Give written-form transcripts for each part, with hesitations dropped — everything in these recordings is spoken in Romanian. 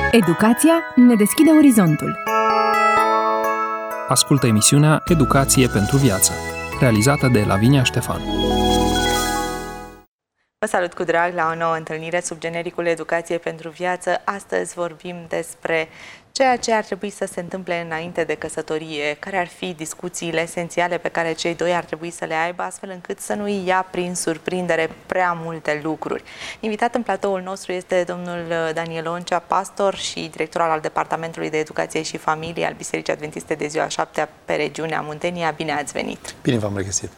Educația ne deschide orizontul. Ascultă emisiunea Educație pentru viață, realizată de Lavinia Ștefan. Vă salut cu drag la o nouă întâlnire sub genericul Educație pentru viață. Astăzi vorbim despre ceea ce ar trebui să se întâmple înainte de căsătorie, care ar fi discuțiile esențiale pe care cei doi ar trebui să le aibă, astfel încât să nu îi ia prin surprindere prea multe lucruri. Invitat în platoul nostru este domnul Daniel Oncea, pastor și director al Departamentului de Educație și Familie al Bisericii Adventiste de Ziua 7-a pe regiunea Muntenia. Bine ați venit! Bine v-am regăsit!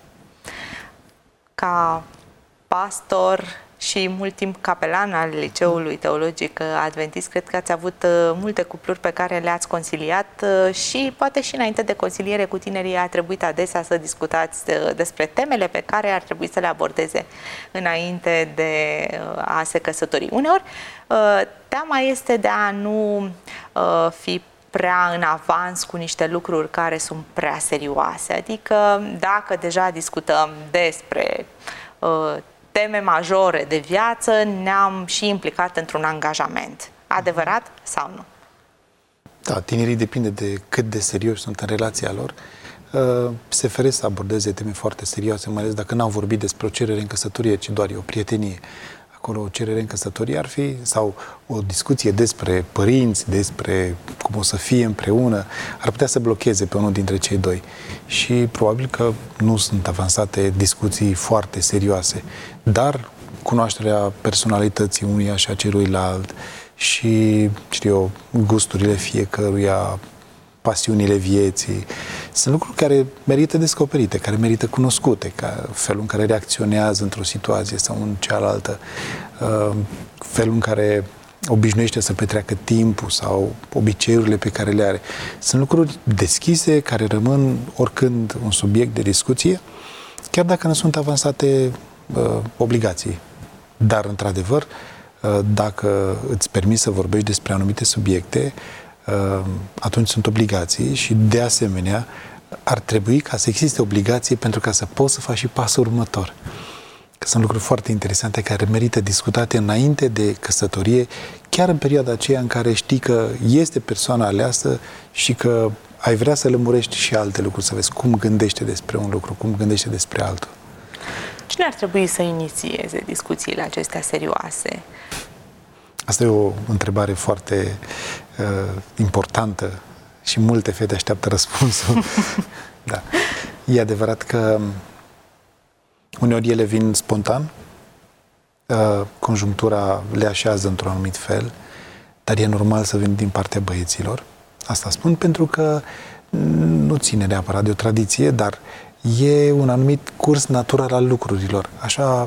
Ca pastor și mult timp capelan al Liceului Teologic Adventist, cred că ați avut multe cupluri pe care le-ați consiliat și poate și înainte de consiliere cu tinerii a trebuit adesea să discutați despre temele pe care ar trebui să le abordeze înainte de a se căsători. Uneori, teama este de a nu fi prea în avans cu niște lucruri care sunt prea serioase. Adică dacă deja discutăm despre teme majore de viață, ne-am și implicat într-un angajament. Adevărat sau nu? Da, tinerii depinde de cât de serioși sunt în relația lor. Se feresc să abordeze teme foarte serioase, mai ales dacă n-au vorbit despre o cerere în căsătorie, ci doar e o prietenie. Acolo o cerere în căsătorie ar fi, sau o discuție despre părinți, despre cum o să fie împreună, ar putea să blocheze pe unul dintre cei doi. Și probabil că nu sunt avansate discuții foarte serioase, dar cunoașterea personalității unuia și a celuilalt și, gusturile fiecăruia, pasiunile vieții, sunt lucruri care merită descoperite, care merită cunoscute, ca felul în care reacționează într-o situație sau în cealaltă, felul în care obișnuiește să petreacă timpul sau obiceiurile pe care le are. Sunt lucruri deschise care rămân oricând un subiect de discuție, chiar dacă nu sunt avansate obligații. Dar, într-adevăr, dacă îți permiți să vorbești despre anumite subiecte, atunci sunt obligații și, de asemenea, ar trebui ca să existe obligație pentru ca să poți să faci și pasul următor. Că sunt lucruri foarte interesante care merită discutate înainte de căsătorie, chiar în perioada aceea în care știi că este persoana aleasă și că ai vrea să lămurești și alte lucruri, să vezi cum gândește despre un lucru, cum gândește despre altul. Cine ar trebui să inițieze discuțiile acestea serioase? Asta e o întrebare foarte importantă și multe fete așteaptă răspunsul. Da. E adevărat că uneori ele vin spontan, conjunctura le așează într-un anumit fel, dar e normal să vină din partea băieților. Asta spun pentru că nu ține neapărat de o tradiție, dar e un anumit curs natural al lucrurilor. Așa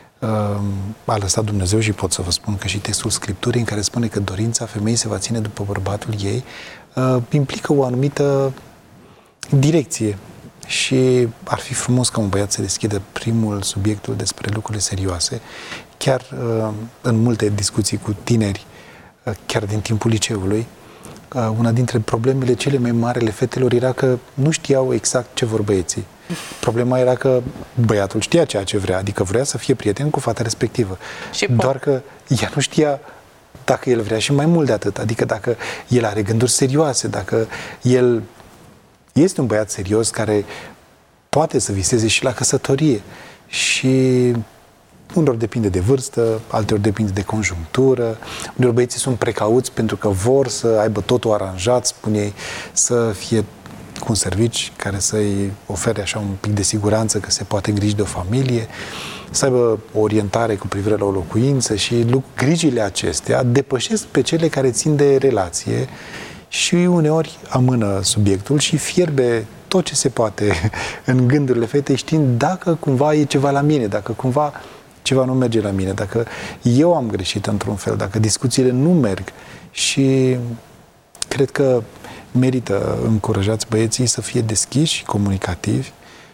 a lăsat Dumnezeu și pot să vă spun că și textul Scripturii în care spune că dorința femeii se va ține după bărbatul ei implică o anumită direcție și ar fi frumos ca un băiat să deschidă primul subiectul despre lucrurile serioase. Chiar în multe discuții cu tineri, chiar din timpul liceului, una dintre problemele cele mai mari ale fetelor era că nu știau exact ce vor băieții. Problema era că băiatul știa ceea ce vrea, adică vrea să fie prieten cu fata respectivă. Doar că ea nu știa dacă el vrea și mai mult de atât, adică dacă el are gânduri serioase, dacă el este un băiat serios care poate să viseze și la căsătorie. Și uneori depinde de vârstă, alteori depinde de conjunctură, uneori băieții sunt precauți pentru că vor să aibă totul aranjat, spun ei, să fie cu un servici care să-i ofere așa un pic de siguranță că se poate îngriji de o familie, să aibă o orientare cu privire la o locuință și grijile acestea depășesc pe cele care țin de relație și uneori amână subiectul și fierbe tot ce se poate în gândurile fetei, știind dacă cumva e ceva la mine, dacă cumva ceva nu merge la mine, dacă eu am greșit într-un fel, dacă discuțiile nu merg. Și cred că merită încurajați băieții să fie deschiși și comunicativi,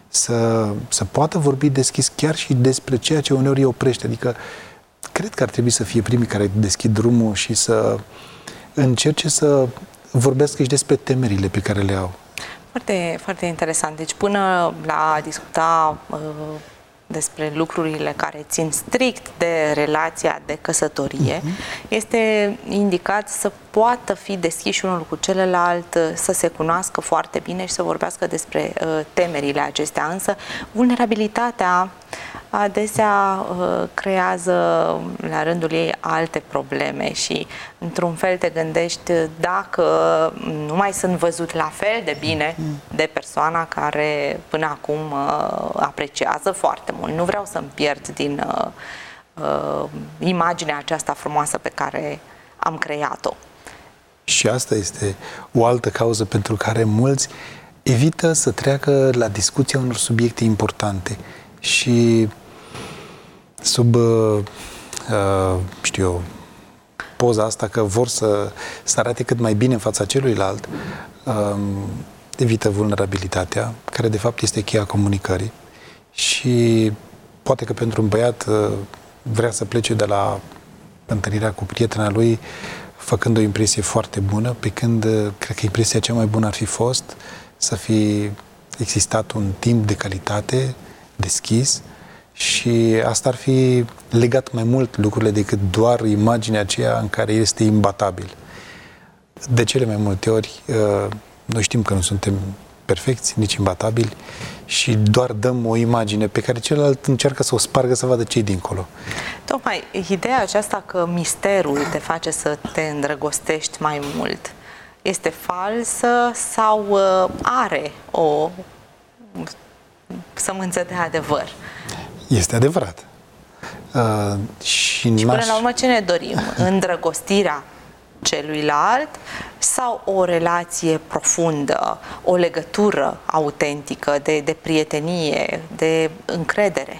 să poată vorbi deschis chiar și despre ceea ce uneori îi oprește. Adică cred că ar trebui să fie primii care deschid drumul și să încerce să vorbească și despre temerile pe care le au. Foarte, foarte interesant. Deci până la a discuta despre lucrurile care țin strict de relația de căsătorie, este indicat să poată fi deschiși unul cu celălalt, să se cunoască foarte bine și să vorbească despre temerile acestea. Însă, vulnerabilitatea adesea creează la rândul ei alte probleme și într-un fel te gândești dacă nu mai sunt văzut la fel de bine de persoana care până acum apreciază foarte mult. Nu vreau să-mi pierd din imaginea aceasta frumoasă pe care am creat-o. Și asta este o altă cauză pentru care mulți evită să treacă la discuția unor subiecte importante și sub, știu eu, poza asta că vor să arate cât mai bine în fața celuilalt, evită vulnerabilitatea, care de fapt este cheia comunicării. Și poate că pentru un băiat vrea să plece de la întâlnirea cu prietena lui făcând o impresie foarte bună, pe când cred că impresia cea mai bună ar fi fost să fi existat un timp de calitate deschis și asta ar fi legat mai mult lucrurile decât doar imaginea aceea în care este imbatabil. De cele mai multe ori, noi știm că nu suntem perfecți, nici imbatabili și doar dăm o imagine pe care celălalt încearcă să o spargă să vadă ce-i dincolo. Tocmai ideea aceasta că misterul te face să te îndrăgostești mai mult este falsă sau are o sămânță de adevăr? Este adevărat. Și până la urmă ce ne dorim? Îndrăgostirea celuilalt sau o relație profundă, o legătură autentică de prietenie, de încredere?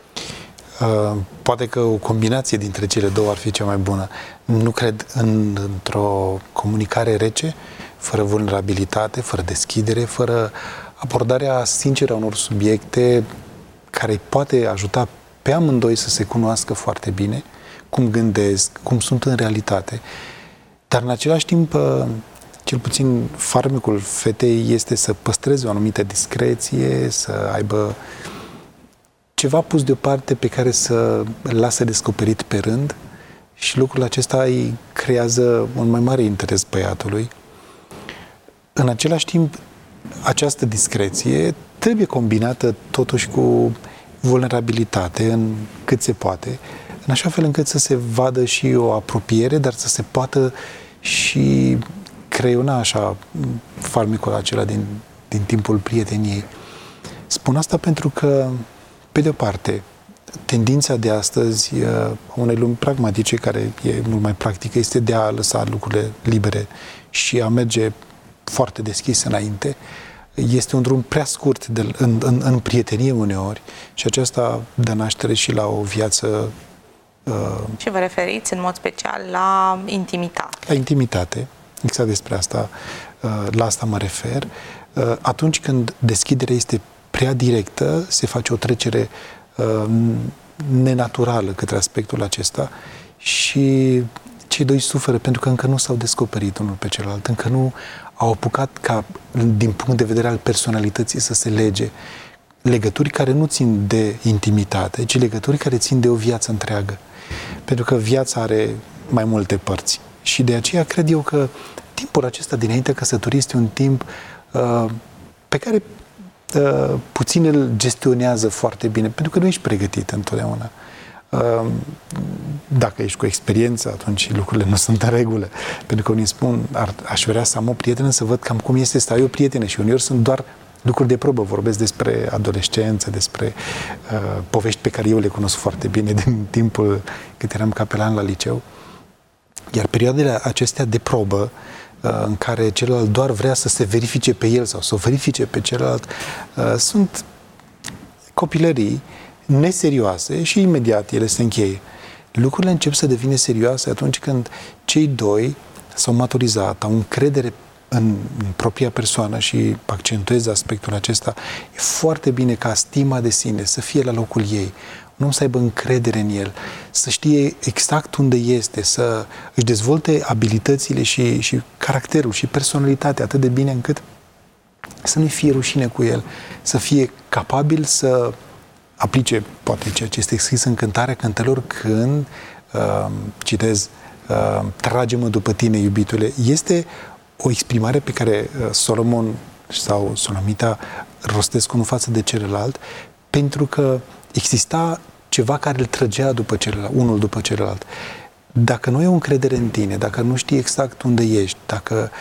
Poate că o combinație dintre cele două ar fi cea mai bună. Nu cred într-o comunicare rece, fără vulnerabilitate, fără deschidere, fără abordarea sinceră a unor subiecte care îi poate ajuta pe amândoi să se cunoască foarte bine, cum gândesc, cum sunt în realitate. Dar în același timp, cel puțin farmecul fetei este să păstreze o anumită discreție, să aibă ceva pus deoparte pe care să îl lasă descoperit pe rând și lucrul acesta îi creează un mai mare interes băiatului. În același timp, această discreție trebuie combinată totuși cu vulnerabilitate în cât se poate, în așa fel încât să se vadă și o apropiere, dar să se poată și creiona așa farmecul acela din timpul prieteniei. Spun asta pentru că, pe de o parte, tendința de astăzi a unei lumi pragmatice, care e mult mai practică, este de a lăsa lucrurile libere și a merge foarte deschis înainte. Este un drum prea scurt în prietenie uneori și aceasta dă naștere și la o viață. Și vă referiți în mod special la intimitate. La intimitate, exact despre asta, la asta mă refer. Atunci când deschiderea este prea directă, se face o trecere nenaturală către aspectul acesta și cei doi suferă pentru că încă nu s-au descoperit unul pe celălalt, încă nu au apucat ca, din punct de vedere al personalității, să se lege. Legături care nu țin de intimitate, ci legături care țin de o viață întreagă. Pentru că viața are mai multe părți. Și de aceea cred eu că timpul acesta dinaintea căsătoriei este un timp pe care puțin îl gestionează foarte bine, pentru că nu ești pregătit întotdeauna. Dacă ești cu experiență, atunci lucrurile nu sunt în regulă. Pentru că unii spun, aș vrea să am o prietenă, să văd cam cum este să ai o prietenă. Și uneori sunt doar lucruri de probă. Vorbesc despre adolescență, despre povești pe care eu le cunosc foarte bine din timpul cât eram capelan la liceu. Iar perioadele acestea de probă, în care celălalt doar vrea să se verifice pe el sau să o verifice pe celălalt, sunt copilării neserioase și imediat ele se încheie. Lucrurile încep să devină serioase atunci când cei doi s-au maturizat, au încredere în propria persoană și accentuez aspectul acesta. E foarte bine ca stima de sine să fie la locul ei, un om să aibă încredere în el, să știe exact unde este, să își dezvolte abilitățile și caracterul și personalitatea atât de bine încât să nu-i fie rușine cu el, să fie capabil să aplice, poate, ceea ce este scris în Cântarea Cântărilor când, citez, trage-mă după tine, iubitule, este o exprimare pe care Solomon sau Solomita rostesc unul față de celălalt, pentru că exista ceva care îl trăgea după celălalt, unul după celălalt. Dacă nu ai o încredere în tine, dacă nu știi exact unde ești, dacă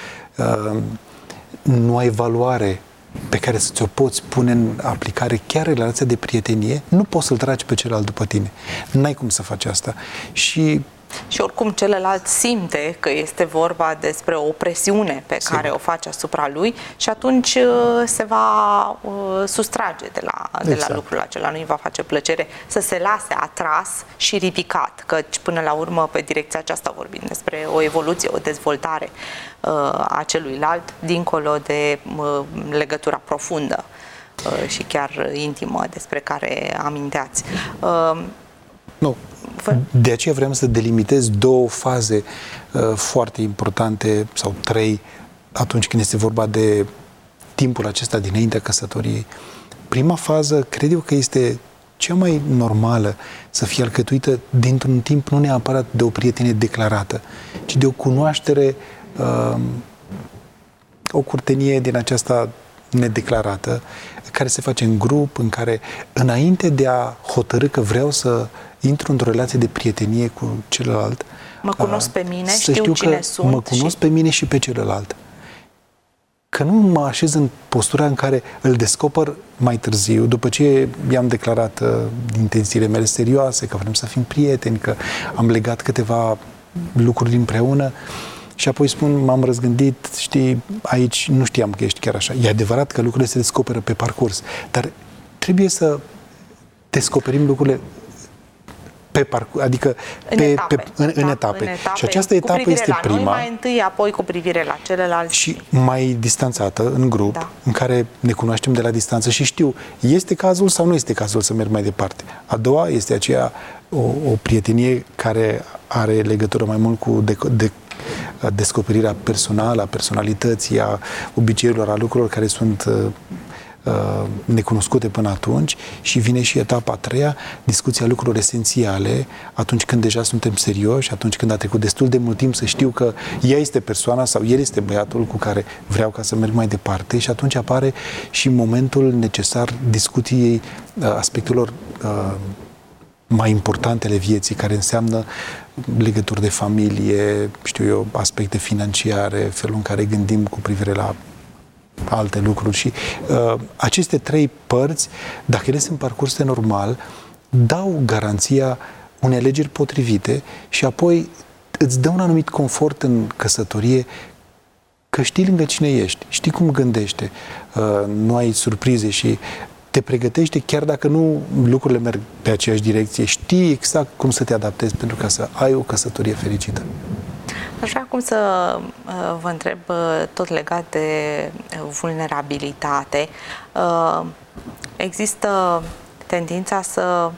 nu ai valoare pe care să ți-o poți pune în aplicare chiar relația de prietenie, nu poți să-l tragi pe celălalt după tine. N-ai cum să faci asta. Și oricum celălalt simte că este vorba despre o presiune pe care o face asupra lui și atunci se va sustrage de la lucrul acela. Nu-i va face plăcere să se lase atras și ridicat, căci până la urmă pe direcția aceasta vorbim despre o evoluție, o dezvoltare a celuilalt, dincolo de legătura profundă și chiar intimă despre care aminteați. Nu. De aceea vrem să delimitez două faze foarte importante, sau trei, atunci când este vorba de timpul acesta dinaintea căsătoriei. Prima fază, cred eu că este cea mai normală, să fie alcătuită dintr-un timp nu neapărat de o prietenie declarată, ci de o cunoaștere, o curtenie din aceasta nedeclarată, care se face în grup, în care, înainte de a hotărâ că vreau să intru într-o relație de prietenie cu celălalt, mă cunosc pe mine, știu cine sunt. Mă cunosc pe mine și pe celălalt. Că nu mă așez în postura în care îl descoper mai târziu, după ce i-am declarat intențiile mele serioase, că vrem să fim prieteni, că am legat câteva lucruri împreună, și apoi spun, m-am răzgândit, știi, aici nu știam că ești chiar așa. E adevărat că lucrurile se descoperă pe parcurs, dar trebuie să descoperim lucrurile pe parcurs, adică în etape. Și această etapă este prima. Noi, mai întâi, apoi cu privire la celălalt. Și mai distanțată, în grup, în care ne cunoaștem de la distanță și știu, este cazul sau nu este cazul să merg mai departe. A doua este aceea o prietenie care are legătură mai mult cu descoperirea personală, a personalității, a obiceiurilor, a lucrurilor care sunt necunoscute până atunci, și vine și etapa a treia, discuția lucrurilor esențiale, atunci când deja suntem serioși, atunci când a trecut destul de mult timp să știu că ea este persoana sau el este băiatul cu care vreau ca să merg mai departe, și atunci apare și momentul necesar discuției aspectelor mai importante ale vieții, care înseamnă legături de familie, știu eu, aspecte financiare, felul în care gândim cu privire la alte lucruri. Și aceste trei părți, dacă ele sunt parcurse normal, dau garanția unei alegeri potrivite și apoi îți dă un anumit confort în căsătorie, că știi lângă cine ești, știi cum gândește, nu ai surprize și te pregătește, chiar dacă nu lucrurile merg pe aceeași direcție, știi exact cum să te adaptezi pentru ca să ai o căsătorie fericită. Aș vrea acum să vă întreb tot legat de vulnerabilitate. Există tendința să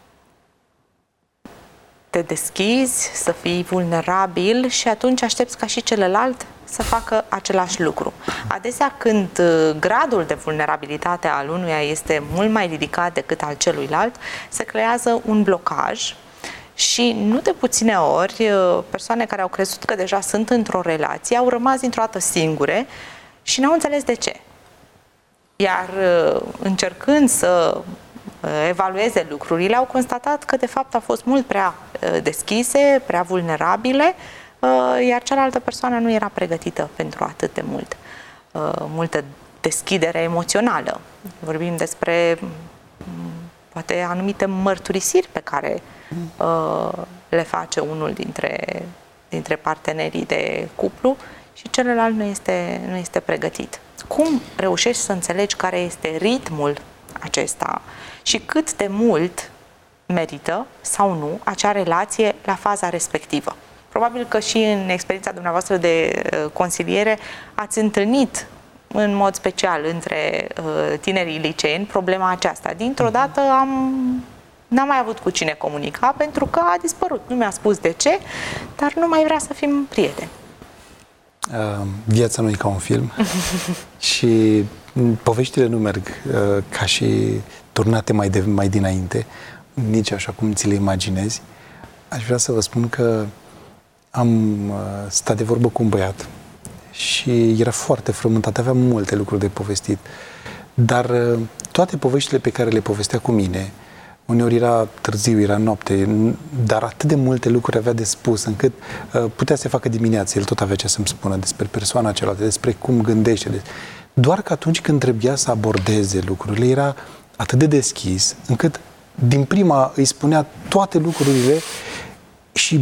te deschizi, să fii vulnerabil și atunci aștepți ca și celălalt să facă același lucru. Adesea, când gradul de vulnerabilitate al unuia este mult mai ridicat decât al celuilalt, se creează un blocaj și nu de puține ori persoane care au crezut că deja sunt într-o relație au rămas dintr-o dată singure și n-au înțeles de ce. Iar încercând să evalueze lucrurile, au constatat că de fapt au fost mult prea deschise, prea vulnerabile, iar cealaltă persoană nu era pregătită pentru atât de multă deschidere emoțională. Vorbim despre poate anumite mărturisiri pe care le face unul dintre partenerii de cuplu și celălalt nu este pregătit. Cum reușești să înțelegi care este ritmul acesta și cât de mult merită sau nu acea relație la faza respectivă? Probabil că și în experiența dumneavoastră de consiliere ați întâlnit în mod special între tinerii liceeni problema aceasta. Dintr-o dată n-am mai avut cu cine comunica pentru că a dispărut. Nu mi-a spus de ce, dar nu mai vrea să fim prieteni. Viața nu e ca un film și poveștile nu merg ca și turnate mai dinainte, nici așa cum ți le imaginezi. Aș vrea să vă spun că am stat de vorbă cu un băiat și era foarte frământat, avea multe lucruri de povestit, dar toate poveștile pe care le povestea cu mine, uneori era târziu, era noapte, dar atât de multe lucruri avea de spus, încât putea să facă dimineața, el tot avea ce să-mi spună despre persoana cealaltă, despre cum gândește. Doar că atunci când trebuia să abordeze lucrurile, era atât de deschis, încât din prima îi spunea toate lucrurile și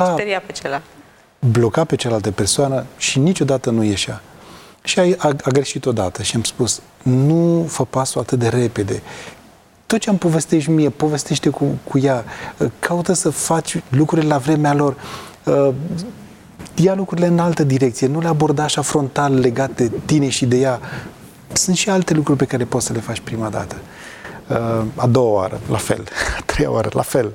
bloca pe cealaltă persoană și niciodată nu ieșea. Și a greșit odată și am spus, nu fă pasul atât de repede. Tot ce îmi povestești mie, povestește cu ea. Caută să faci lucrurile la vremea lor. Ia lucrurile în altă direcție. Nu le aborda așa frontal legat de tine și de ea. Sunt și alte lucruri pe care poți să le faci prima dată. A doua oară, la fel. A treia oară, la fel.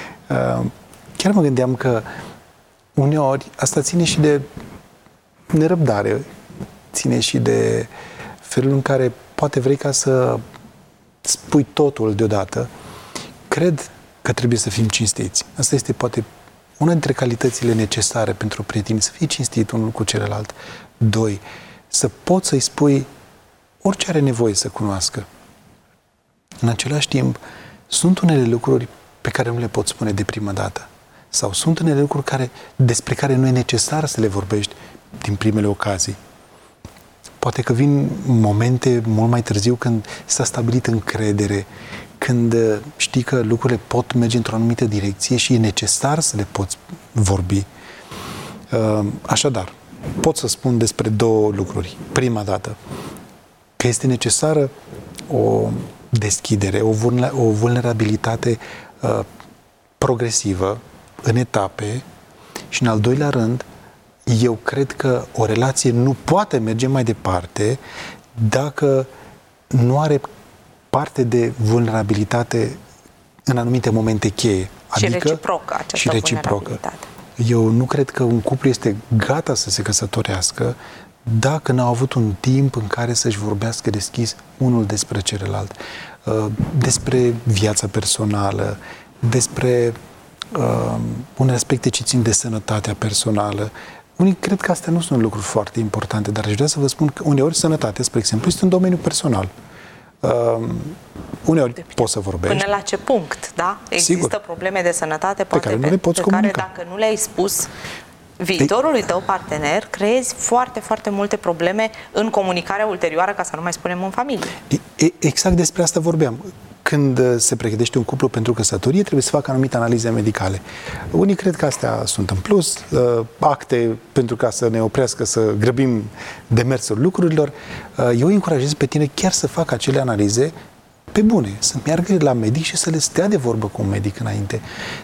Chiar mă gândeam că uneori asta ține și de nerăbdare. Ține și de felul în care poate vrei ca să spui totul deodată. Cred că trebuie să fim cinstiți. Asta este poate una dintre calitățile necesare pentru prieteni, să fii cinstit unul cu celălalt. 2. Să poți să-i spui orice are nevoie să cunoască. În același timp, sunt unele lucruri pe care nu le poți spune de prima dată. Sau sunt unele lucruri despre care nu e necesar să le vorbești din primele ocazii. Poate că vin momente mult mai târziu când s-a stabilit încredere, când știi că lucrurile pot merge într-o anumită direcție și e necesar să le poți vorbi. Așadar, pot să spun despre două lucruri. Prima dată, că este necesară o deschidere, o vulnerabilitate progresivă, în etape, și în al doilea rând, eu cred că o relație nu poate merge mai departe dacă nu are parte de vulnerabilitate în anumite momente cheie. Adică, și reciprocă. Eu nu cred că un cuplu este gata să se căsătorească dacă n-au avut un timp în care să-și vorbească deschis unul despre celălalt. Despre viața personală, despre unele aspecte ce țin de sănătatea personală. Unii cred că astea nu sunt lucruri foarte importante, dar aș vrea să vă spun că uneori sănătatea, spre exemplu, este în domeniul personal. Uneori poți să vorbești. Până la ce punct, da? Există Sigur. Probleme de sănătate pe care nu le poți comunica. Care, dacă nu le-ai spus viitorului tău partener, creezi foarte, foarte multe probleme în comunicarea ulterioară, ca să nu mai spunem în familie. Exact despre asta vorbeam. Când se pregătește un cuplu pentru căsătorie, trebuie să facă anumite analize medicale. Unii cred că astea sunt în plus, acte pentru ca să ne oprească să grăbim demersul lucrurilor. Eu îi încurajez pe tine chiar să facă acele analize pe bune, să meargă la medic și să le stea de vorbă cu un medic înainte,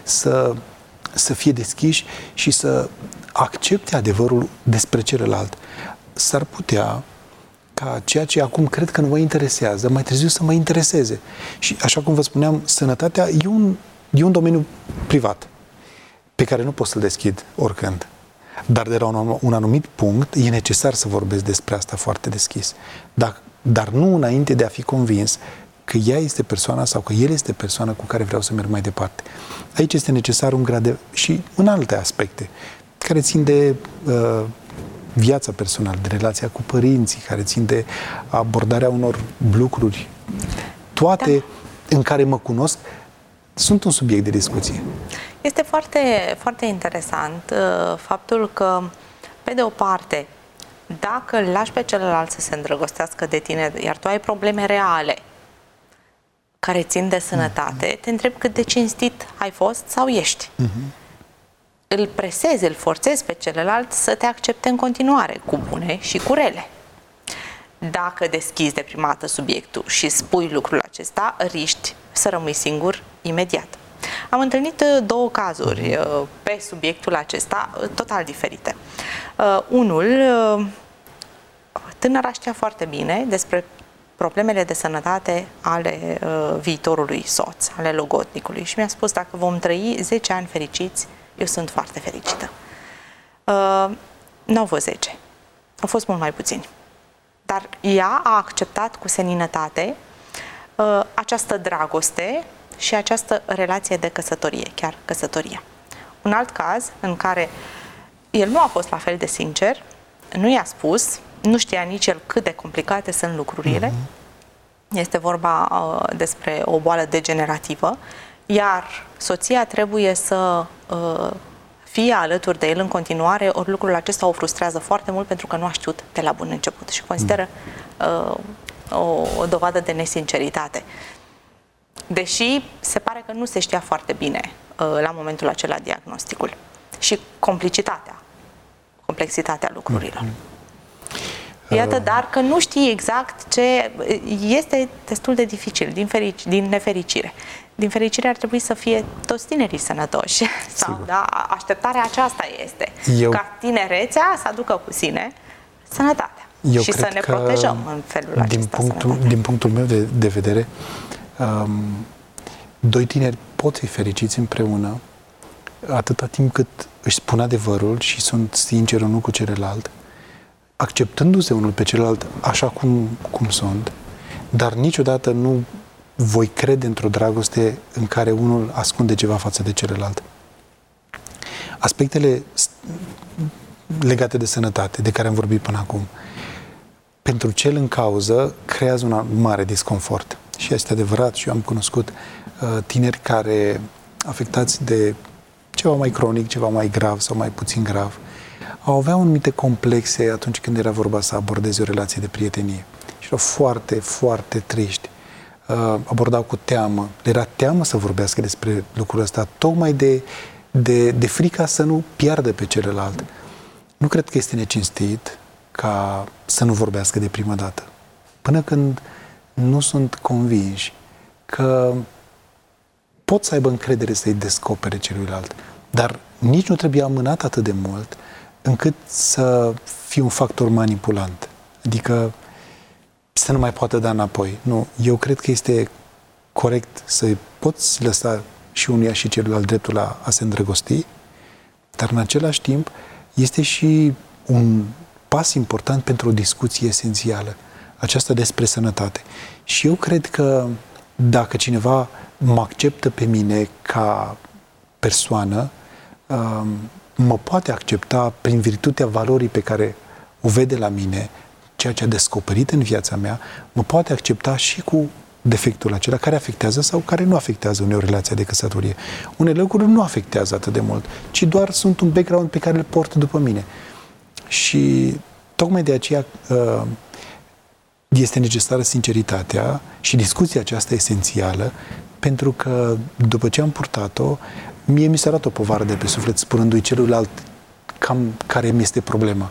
să fie deschiși și să accepte adevărul despre celălalt. S-ar putea ca ceea ce acum cred că nu mă interesează, mai târziu să mă intereseze. Și așa cum vă spuneam, sănătatea e un domeniu privat pe care nu pot să-l deschid oricând. Dar de la un anumit punct e necesar să vorbesc despre asta foarte deschis. Dar nu înainte de a fi convins că ea este persoana sau că el este persoana cu care vreau să merg mai departe. Aici este necesar un grad de... și în alte aspecte care țin de viața personală, de relația cu părinții, care țin de abordarea unor lucruri. Toate în care mă cunosc sunt un subiect de discuție. Este foarte, foarte interesant faptul că, pe de o parte, dacă îl lași pe celălalt să se îndrăgostească de tine, iar tu ai probleme reale care țin de sănătate, te întreb cât de cinstit ai fost sau ești. Îl presezi, îl forțezi pe celălalt să te accepte în continuare, cu bune și cu rele. Dacă deschizi de prima dată subiectul și spui lucrul acesta, riști să rămâi singur imediat. Am întâlnit două cazuri pe subiectul acesta, total diferite. Unul, tânăra știa foarte bine despre problemele de sănătate ale viitorului soț, ale logodnicului, și mi-a spus: dacă vom trăi 10 ani fericiți, eu sunt foarte fericită. Nu au fost 10, au fost mult mai puțini. Dar ea a acceptat cu seninătate această dragoste și această relație de căsătorie, chiar căsătoria. Un alt caz în care el nu a fost la fel de sincer, nu i-a spus, nu știa nici el cât de complicate sunt lucrurile. Este vorba despre o boală degenerativă, iar soția trebuie să fie alături de el în continuare, ori lucrul acesta o frustrează foarte mult pentru că nu a știut de la bun început și consideră o dovadă de nesinceritate. Deși se pare că nu se știa foarte bine la momentul acela diagnosticul. Și complexitatea lucrurilor. Iată, dar că nu știi exact ce este destul de dificil, din nefericire. Din fericire ar trebui să fie toți tinerii sănătoși. Sau, da, așteptarea aceasta este. Ca tinerețea să aducă cu sine sănătatea. Și să ne protejăm în felul acesta. Din punctul meu de vedere, doi tineri pot fi fericiți împreună atâta timp cât își spun adevărul și sunt sinceri unul cu celălalt, acceptându-se unul pe celălalt așa cum sunt, dar niciodată nu voi crede într-o dragoste în care unul ascunde ceva față de celălalt. Aspectele legate de sănătate, de care am vorbit până acum, pentru cel în cauză creează un mare disconfort. Și este adevărat, și eu am cunoscut tineri care, afectați de ceva mai cronic, ceva mai grav sau mai puțin grav, aveau anumite complexe atunci când era vorba să abordeze o relație de prietenie. Și erau foarte, foarte triști. Abordau cu teamă. Le era teamă să vorbească despre lucrul ăsta, tocmai de frica să nu piardă pe celălalt. Nu cred că este necinstit ca să nu vorbească de prima dată. Până când nu sunt convinși că pot să aibă încredere să-i descopere celuilalt. Dar nici nu trebuie amânat atât de mult încât să fie un factor manipulant. Adică să nu mai poată da înapoi. Nu, eu cred că este corect să poți lăsa și unuia și celuilalt dreptul a se îndrăgosti, dar în același timp este și un pas important pentru o discuție esențială, aceasta despre sănătate. Și eu cred că dacă cineva mă acceptă pe mine ca persoană, mă poate accepta prin virtutea valorii pe care o vede la mine, ceea ce a descoperit în viața mea, mă poate accepta și cu defectul acela care afectează sau care nu afectează uneori relația de căsătorie. Unele lucruri nu afectează atât de mult, ci doar sunt un background pe care îl port după mine. Și tocmai de aceea este necesară sinceritatea și discuția aceasta esențială, pentru că după ce am purtat-o, mie mi s-a dat o povară de pe suflet, spunându-i celuilalt cam care mi este problema.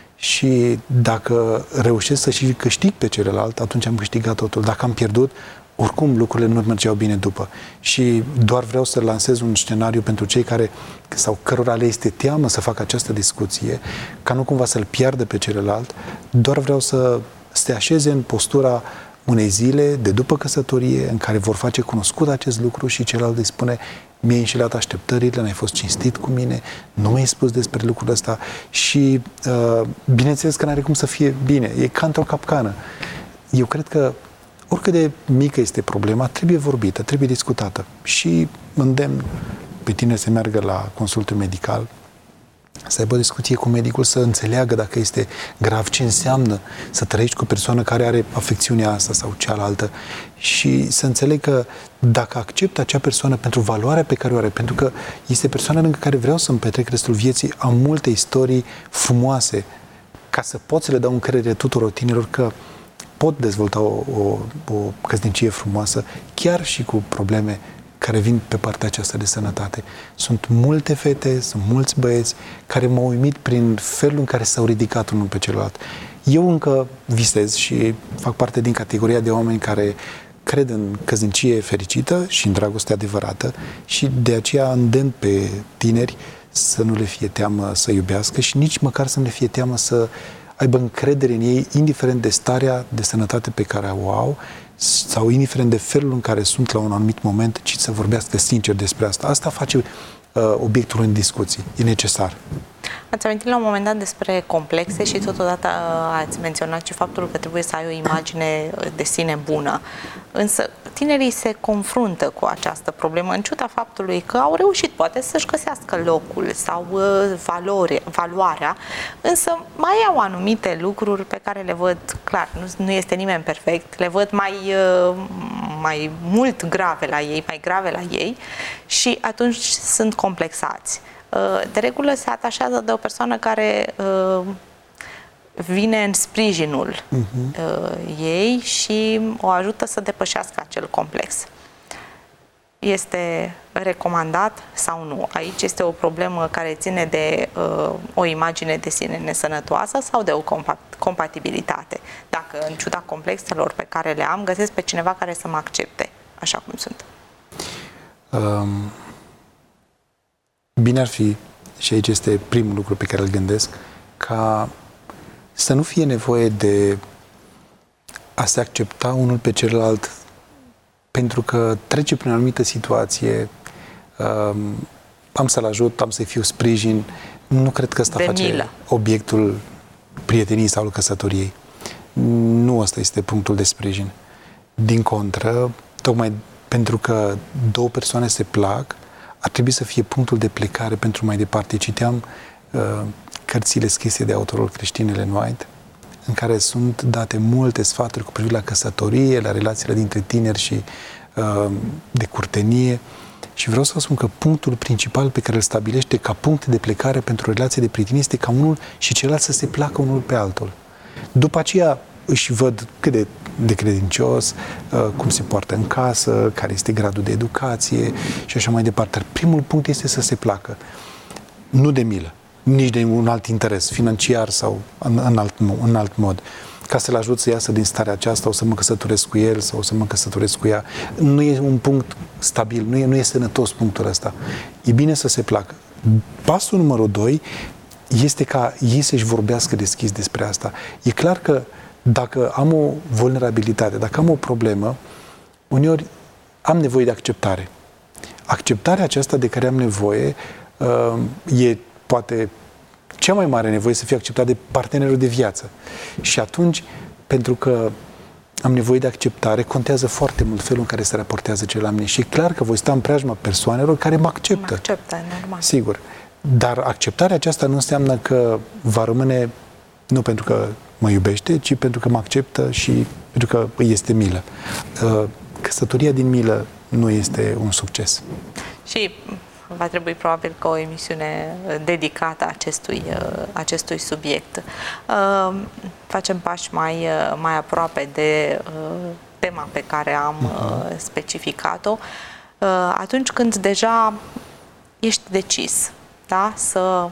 Și dacă reușesc să și câștig pe celălalt, atunci am câștigat totul. Dacă am pierdut, oricum lucrurile nu mergeau bine după. Și doar vreau să lansez un scenariu pentru cei care, sau cărora le este teamă să facă această discuție, ca nu cumva să-l piardă pe celălalt, doar vreau să se așeze în postura unei zile de după căsătorie în care vor face cunoscut acest lucru și celălalt îi spune: mi-ai înșelat așteptările, n-ai fost cinstit cu mine, nu mi-ai spus despre lucrul ăsta. Și bineînțeles că n-are cum să fie bine, e ca într-o capcană. Eu cred că oricât de mică este problema, trebuie vorbită, trebuie discutată. Și îndemn pe tine să meargă la consultul medical, să aibă o discuție cu medicul, să înțeleagă dacă este grav, ce înseamnă să trăiești cu o persoană care are afecțiunea asta sau cealaltă, și să înțeleg că dacă accept acea persoană pentru valoarea pe care o are, pentru că este persoana lângă care vreau să-mi petrec restul vieții, am multe istorii frumoase, ca să pot să le dau încredere tuturor tinerilor că pot dezvolta o căsnicie frumoasă, chiar și cu probleme care vin pe partea aceasta de sănătate. Sunt multe fete, sunt mulți băieți care m-au uimit prin felul în care s-au ridicat unul pe celălalt. Eu încă visez și fac parte din categoria de oameni care cred în căsnicie fericită și în dragoste adevărată, și de aceea îndemn pe tineri să nu le fie teamă să iubească și nici măcar să nu le fie teamă să aibă încredere în ei, indiferent de starea de sănătate pe care o au sau indiferent de felul în care sunt la un anumit moment, ci să vorbească sincer despre asta. Asta face obiectul în discuții. E necesar. Ați amintit la un moment dat despre complexe și totodată ați menționat și faptul că trebuie să ai o imagine de sine bună. Însă tinerii se confruntă cu această problemă în ciuda faptului că au reușit poate să-și găsească locul sau valoarea, însă mai au anumite lucruri pe care le văd, clar, nu este nimeni perfect, le văd mai mult grave la ei și atunci sunt complexați. De regulă se atașează de o persoană care vine în sprijinul ei și o ajută să depășească acel complex. Este recomandat sau nu? Aici este o problemă care ține de o imagine de sine nesănătoasă sau de o compatibilitate. Dacă, în ciuda complexelor pe care le am, găsesc pe cineva care să mă accepte așa cum sunt. Bine ar fi, și aici este primul lucru pe care îl gândesc, ca să nu fie nevoie de a se accepta unul pe celălalt pentru că trece prin o anumită situație, am să-l ajut, am să-i fiu sprijin. Nu cred că ăsta face obiectul prieteniei sau căsătoriei. Nu ăsta este punctul de sprijin. Din contră, tocmai pentru că două persoane se plac, ar trebui să fie punctul de plecare pentru mai departe. Citeam cărțile scrise de autorul creștin Ellen White, în care sunt date multe sfaturi cu privire la căsătorie, la relațiile dintre tineri și de curtenie. Și vreau să vă spun că punctul principal pe care îl stabilește ca punct de plecare pentru relație de prietenie este ca unul și celălalt să se placă unul pe altul. După aceea își văd cât de credincios, cum se poartă în casă, care este gradul de educație și așa mai departe. Dar primul punct este să se placă. Nu de milă, nici de un alt interes financiar sau în alt mod. Ca să-l ajut să iasă din starea aceasta, o să mă căsătoresc cu el sau o să mă căsătoresc cu ea. Nu e un punct stabil, nu e sănătos punctul ăsta. E bine să se placă. Pasul numărul 2 este ca ei să-și vorbească deschis despre asta. E clar că dacă am o vulnerabilitate, dacă am o problemă, uneori am nevoie de acceptare. Acceptarea aceasta de care am nevoie e poate cea mai mare nevoie să fie acceptat de partenerul de viață. Și atunci, pentru că am nevoie de acceptare, contează foarte mult felul în care se raportează cel la mine. Și e clar că voi sta în preajma persoanelor care mă acceptă. Mă acceptă, normal. Sigur. Dar acceptarea aceasta nu înseamnă că va rămâne nu pentru că mă iubește, ci pentru că mă acceptă și pentru că îi este milă. Căsătoria din milă nu este un succes. Și va trebui probabil că o emisiune dedicată acestui subiect. Facem pași mai aproape de tema pe care am specificat-o. Atunci când deja ești decis, da, să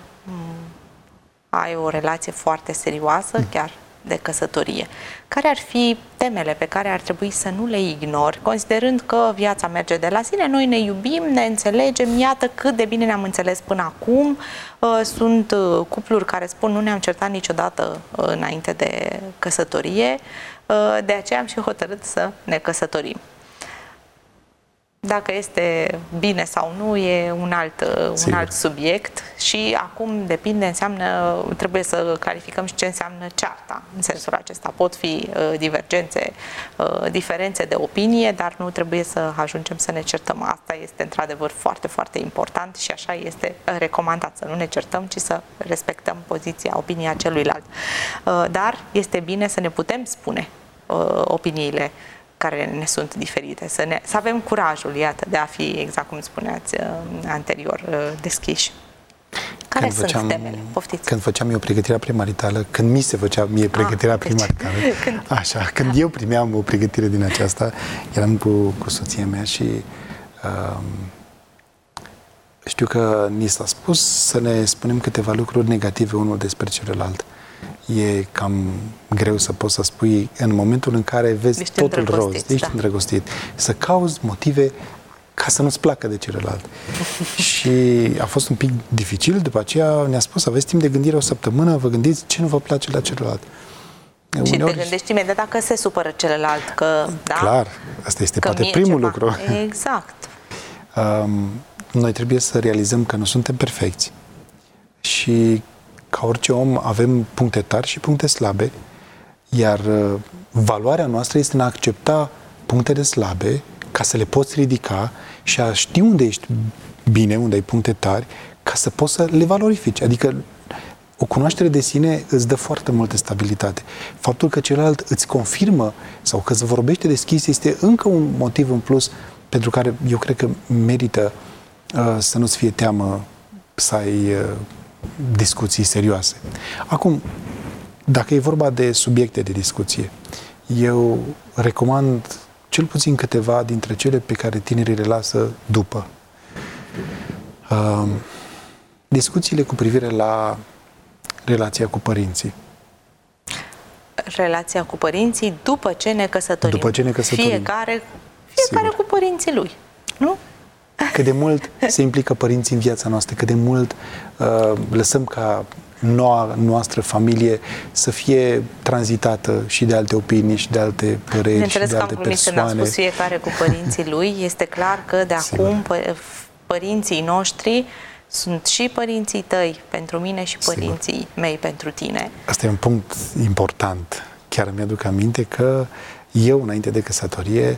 ai o relație foarte serioasă, chiar de căsătorie. Care ar fi temele pe care ar trebui să nu le ignori, considerând că viața merge de la sine, noi ne iubim, ne înțelegem, iată cât de bine ne-am înțeles până acum. Sunt cupluri care spun nu ne-am certat niciodată înainte de căsătorie, de aceea am și hotărât să ne căsătorim. Dacă este bine sau nu e un alt subiect și acum trebuie să clarificăm și ce înseamnă cearta. În sensul acesta pot fi diferențe de opinie, dar nu trebuie să ajungem să ne certăm. Asta este într-adevăr foarte, foarte important și așa este recomandat, să nu ne certăm, ci să respectăm opinia celuilalt. Dar este bine să ne putem spune opiniile care ne sunt diferite, să avem curajul, iată, de a fi, exact cum spuneați anterior, deschiși. Care sunt temele? Poftiți. Când făceam eu pregătirea premaritală, când mi se făcea mie pregătirea premaritală, când eu primeam o pregătire din aceasta, eram cu soția mea și știu că ni s-a spus să ne spunem câteva lucruri negative unul despre celălalt. E cam greu să poți să spui în momentul în care vezi totul roz, ești îndrăgostit, să cauți motive ca să nu-ți placă de celălalt. Și a fost un pic dificil, după aceea ne-a spus, aveți timp de gândire o săptămână, vă gândiți ce nu vă place la celălalt. Și te gândești imediat dacă se supără celălalt, că da? Clar, asta este poate primul lucru. Exact. Noi trebuie să realizăm că nu suntem perfecți și ca orice om avem puncte tari și puncte slabe, iar valoarea noastră este în a accepta punctele slabe ca să le poți ridica și a ști unde ești bine, unde ai puncte tari, ca să poți să le valorifici. Adică o cunoaștere de sine îți dă foarte multă stabilitate. Faptul că celălalt îți confirmă sau că îți vorbește deschis este încă un motiv în plus pentru care eu cred că merită să nu-ți fie teamă să ai discuții serioase. Acum, dacă e vorba de subiecte de discuție, eu recomand cel puțin câteva dintre cele pe care tinerii le lasă după. Discuțiile cu privire la relația cu părinții. Relația cu părinții după ce ne căsătorim. După ce ne căsătorim. Fiecare Sigur. cu părinții lui, nu? Cât de mult se implică părinții în viața noastră, cât de mult lăsăm ca noua noastră familie să fie tranzitată și de alte opinii și de alte păreri și de alte persoane. Când am spus fiecare cu părinții lui, este clar că de acum părinții noștri sunt și părinții tăi pentru mine și părinții mei pentru tine. Asta e un punct important. Chiar mi-aduc aminte că eu, înainte de căsătorie,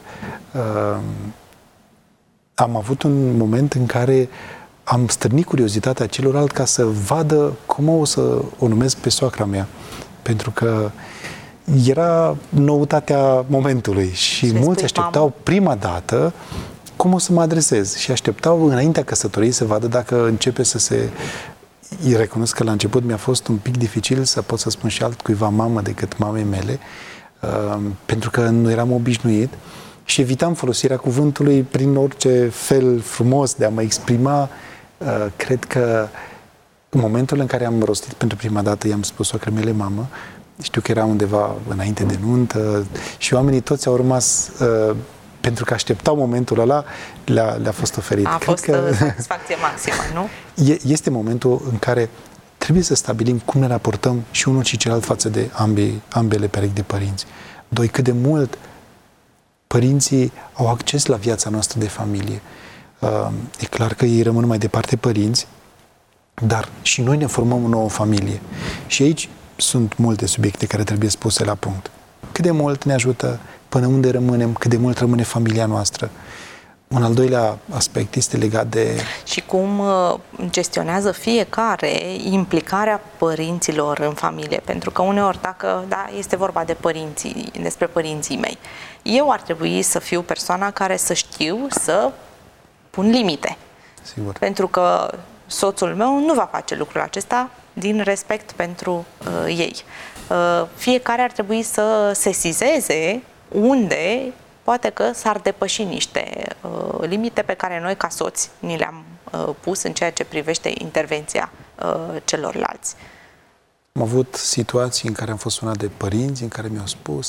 am avut un moment în care am stârnit curiozitatea celorlalți ca să vadă cum o să o numesc pe soacra mea. Pentru că era noutatea momentului și mulți așteptau prima dată cum o să mă adresez și așteptau înaintea căsătoriei să vadă dacă începe să se... Îi recunosc că la început mi-a fost un pic dificil să pot să spun și altcuiva mamă decât mamei mele, pentru că nu eram obișnuit și evitam folosirea cuvântului prin orice fel frumos de a mă exprima. Cred că în momentul în care am rostit pentru prima dată, i-am spus socrei mele mamă, știu că era undeva înainte de nuntă și oamenii toți au rămas... pentru că așteptau momentul ăla, le-a fost oferit. A fost satisfacție maximă, nu? Este momentul în care trebuie să stabilim cum ne raportăm și unul și celălalt față de ambele perechi de părinți. Doi, cât de mult părinții au acces la viața noastră de familie. E clar că ei rămân mai departe părinți, dar și noi ne formăm o nouă familie. Și aici sunt multe subiecte care trebuie spuse la punct. Cât de mult ne ajută, până unde rămânem, cât de mult rămâne familia noastră. Un al doilea aspect este legat de... Și cum gestionează fiecare implicarea părinților în familie. Pentru că uneori, dacă este vorba de despre părinții mei, eu ar trebui să fiu persoana care să știu să pun limite. Sigur. Pentru că soțul meu nu va face lucrul acesta din respect pentru ei. Fiecare ar trebui să sesizeze unde poate că s-ar depăși niște limite pe care noi ca soți ni le-am pus în ceea ce privește intervenția celorlalți. Am avut situații în care am fost sunat de părinți, în care mi-au spus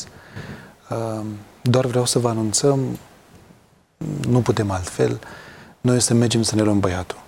doar vreau să vă anunțăm, nu putem altfel, noi o să mergem să ne luăm băiatul.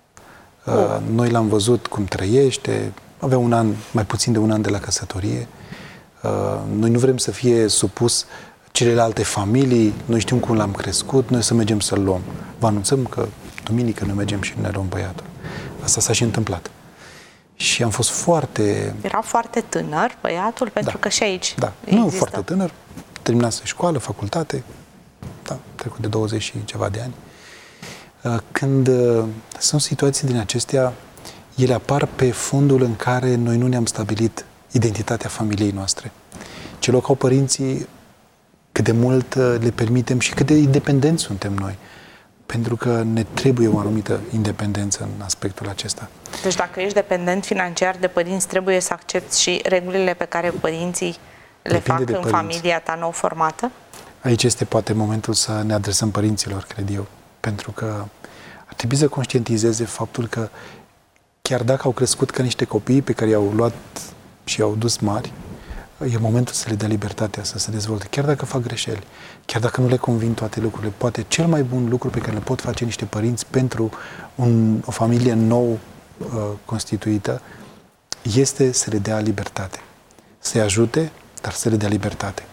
Noi l-am văzut cum trăiește, avea mai puțin de un an de la căsătorie. Noi nu vrem să fie supus celelalte familii, noi știm cum l-am crescut, noi să mergem să-l luăm. Vă anunțăm că duminică noi mergem și ne luăm băiatul. Asta s-a și întâmplat. Și am fost foarte... Era foarte tânăr băiatul, pentru că și aici Nu foarte tânăr, terminase școală, facultate, trecut de 20 și ceva de ani. Când sunt situații din acestea, ele apar pe fondul în care noi nu ne-am stabilit identitatea familiei noastre. Ce loc au părinții, cât de mult le permitem și cât de independenți suntem noi. Pentru că ne trebuie o anumită independență în aspectul acesta. Deci dacă ești dependent financiar de părinți, trebuie să accepți și regulile pe care părinții le fac în familia ta nou formată? Aici este poate momentul să ne adresăm părinților, cred eu. Pentru că ar trebui să conștientizeze faptul că chiar dacă au crescut ca niște copii pe care i-au luat și i-au dus mari, e momentul să le dea libertatea să se dezvolte, chiar dacă fac greșeli, chiar dacă nu le convin toate lucrurile. Poate cel mai bun lucru pe care le pot face niște părinți pentru o familie nou constituită este să le dea libertate. Să-i ajute, dar să le dea libertate.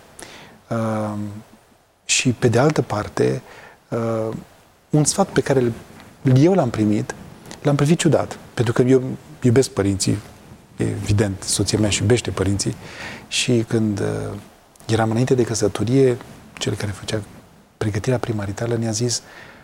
Și pe de altă parte, un sfat pe care eu l-am primit ciudat, pentru că eu iubesc părinții, evident, soția mea și iubește părinții și când eram înainte de căsătorie, cel care făcea pregătirea primaritală, ne-a zis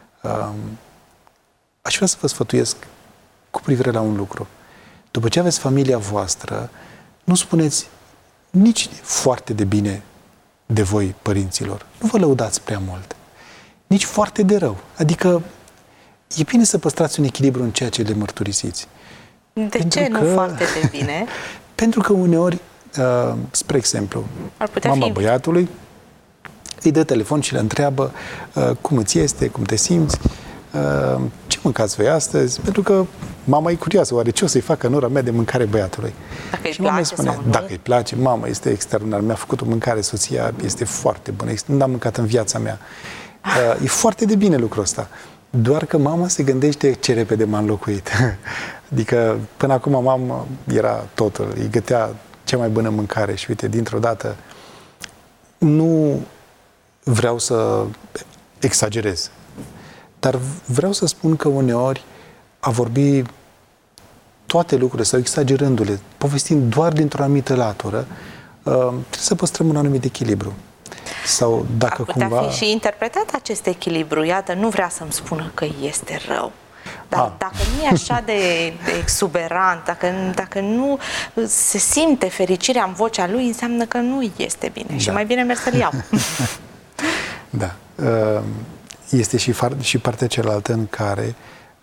aș vrea să vă sfătuiesc cu privire la un lucru. După ce aveți familia voastră, nu spuneți nici foarte de bine de voi, părinților. Nu vă lăudați prea mult. Nici foarte de rău. Adică e bine să păstrați un echilibru în ceea ce le mărturisiți. De ce nu foarte de bine? Pentru că uneori, spre exemplu, mama băiatului îi dă telefon și le întreabă cum îți este, cum te simți, ce mâncați voi astăzi? Pentru că mama e curioasă, oare ce o să-i facă în ora mea de mâncare băiatului? Dacă îi place spune, sau nu? Dacă îi place, mama este extraordinar, mi-a făcut o mâncare, soția este foarte bună, nu am mâncat în viața mea. E foarte de bine lucrul ăsta. Doar că mama se gândește ce repede m-a înlocuit. Adică până acum mama era totul, îi gătea cea mai bună mâncare și uite, dintr-o dată nu vreau să exagerez, dar vreau să spun că uneori a vorbi toate lucrurile sau exagerându-le, povestind doar dintr-o anumită latură, trebuie să păstrăm un anumit echilibru. Sau dacă ar putea cumva... fi și interpretat acest echilibru. Iată, nu vrea să-mi spună că este rău. Dar dacă nu e așa de exuberant, dacă nu se simte fericirea în vocea lui, înseamnă că nu este bine. Da. Și mai bine merg să-l iau. Da. Este și partea cealaltă în care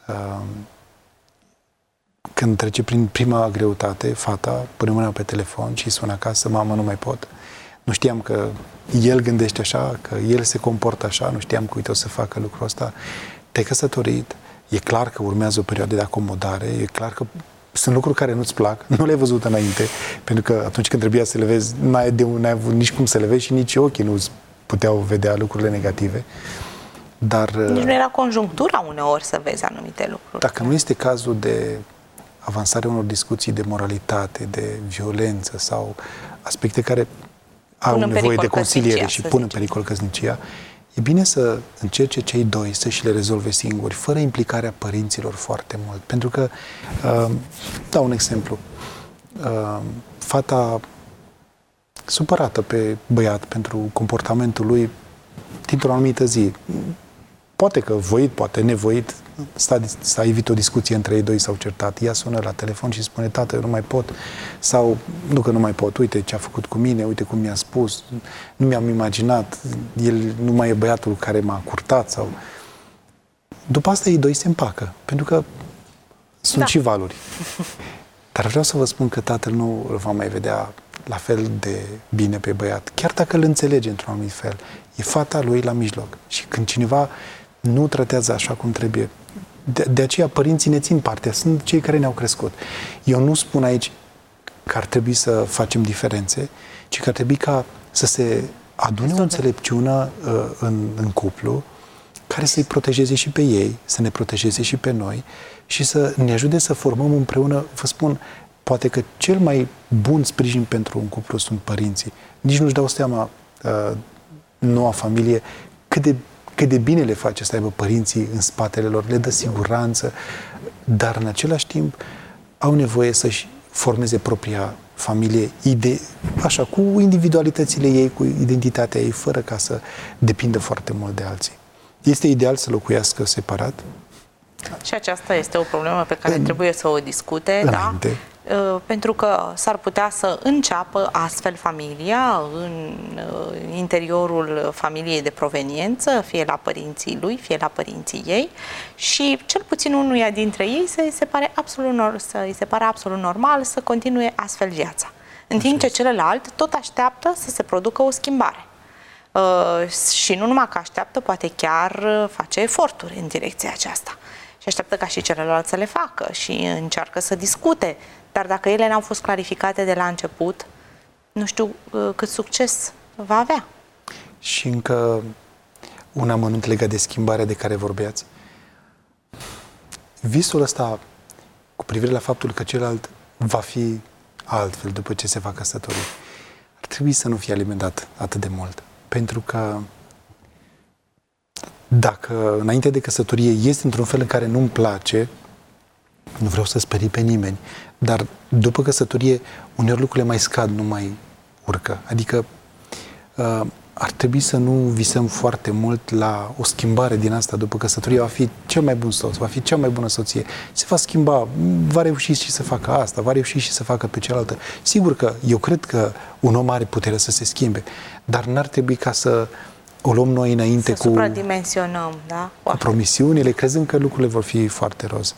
când trece prin prima greutate, fata pune mâna pe telefon și sună acasă, mamă, nu mai pot. Nu știam că el gândește așa, că el se comportă așa, nu știam că, uite, o să facă lucrul ăsta. Te-ai căsătorit, e clar că urmează o perioadă de acomodare, e clar că sunt lucruri care nu-ți plac, nu le-ai văzut înainte, pentru că atunci când trebuia să le vezi, n-ai avut nici cum să le vezi și nici ochii nu puteau vedea lucrurile negative. Dar nici nu era conjunctura uneori să vezi anumite lucruri. Dacă nu este cazul de avansarea unor discuții de moralitate, de violență sau aspecte care au nevoie de consiliere și pun în pericol căsnicia, e bine să încerce cei doi să-și le rezolve singuri, fără implicarea părinților foarte mult. Pentru că, dau un exemplu, fata supărată pe băiat pentru comportamentul lui dintr-o anumită zi, poate că voit, poate nevoit, s-a evit o discuție între ei doi, s-au certat, ea sună la telefon și spune, tată, eu nu mai pot, sau nu că nu mai pot, uite ce a făcut cu mine, uite cum mi-a spus, nu mi-am imaginat, el nu mai e băiatul care m-a curtat, sau... După asta ei doi se împacă, pentru că sunt și valuri. Dar vreau să vă spun că tatăl nu îl va mai vedea la fel de bine pe băiat, chiar dacă îl înțelege într-un anumit fel. E fata lui la mijloc. Și când cineva nu tratează așa cum trebuie, de aceea părinții ne țin partea, sunt cei care ne-au crescut. Eu nu spun aici că ar trebui să facem diferențe, ci că ar trebui ca să se adune o înțelepciune în cuplu care să-i protejeze și pe ei, să ne protejeze și pe noi și să ne ajute să formăm împreună, vă spun, poate că cel mai bun sprijin pentru un cuplu sunt părinții. Nici nu-și dau seama noua familie cât de bine le face să aibă părinții în spatele lor, le dă siguranță, dar în același timp au nevoie să-și formeze propria familie, așa, cu individualitățile ei, cu identitatea ei, fără ca să depindă foarte mult de alții. Este ideal să locuiască separat? Și aceasta este o problemă pe care trebuie să o discute, înainte. Da? Pentru că s-ar putea să înceapă astfel familia în interiorul familiei de proveniență, fie la părinții lui, fie la părinții ei, și cel puțin unuia dintre ei să-i se pare absolut normal să continue astfel viața. În timp ce celălalt tot așteaptă să se producă o schimbare. Și nu numai că așteaptă, poate chiar face eforturi în direcția aceasta. Și așteaptă ca și celălalt să le facă și încearcă să discute. Dar dacă ele n-au fost clarificate de la început, nu știu cât succes va avea. Și încă un amănunt legat de schimbarea de care vorbeați. Visul ăsta cu privire la faptul că celălalt va fi altfel după ce se va căsători, ar trebui să nu fie alimentat atât de mult. Pentru că dacă înainte de căsătorie este într-un fel în care nu-mi place, nu vreau să sperii pe nimeni, dar după căsătorie uneori lucrurile mai scad, nu mai urcă. Adică ar trebui să nu visăm foarte mult la o schimbare din asta după căsătorie. Va fi cel mai bun soț, va fi cea mai bună soție. Se va schimba, va reuși și să facă asta, va reuși și să facă pe cealaltă. Sigur că eu cred că un om are putere să se schimbe, dar n-ar trebui ca să o luăm noi înainte să supradimensionăm, da? Cu promisiunile, crezând că lucrurile vor fi foarte roz.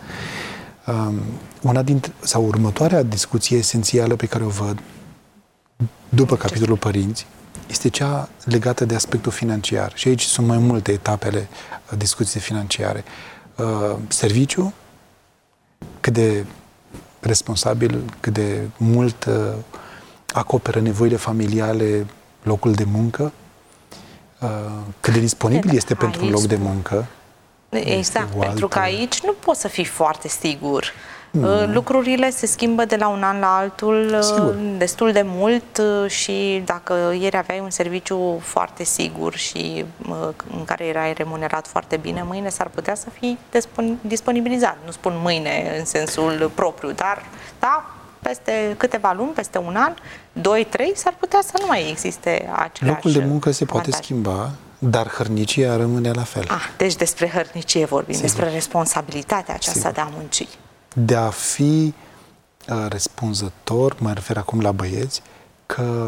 Următoarea discuție esențială pe care o văd după capitolul părinți este cea legată de aspectul financiar. Și aici sunt mai multe etapele discuții financiare. Serviciu, cât de responsabil, cât de mult acoperă nevoile familiale locul de muncă, cât de disponibil este pentru un loc de muncă. Exact, pentru că aici nu poți să fii foarte sigur. Lucrurile se schimbă de la un an la altul destul de mult și dacă ieri aveai un serviciu foarte sigur și în care erai remunerat foarte bine, mâine s-ar putea să fii disponibilizat. Nu spun mâine în sensul propriu, dar da, peste câteva luni, peste un an, 2, 3, s-ar putea să nu mai existe același locul de muncă se poate schimba, dar hărnicia rămâne la fel. Deci despre hărnicie vorbim, despre responsabilitatea aceasta de a munci. De a fi răspunzător, mă refer acum la băieți, că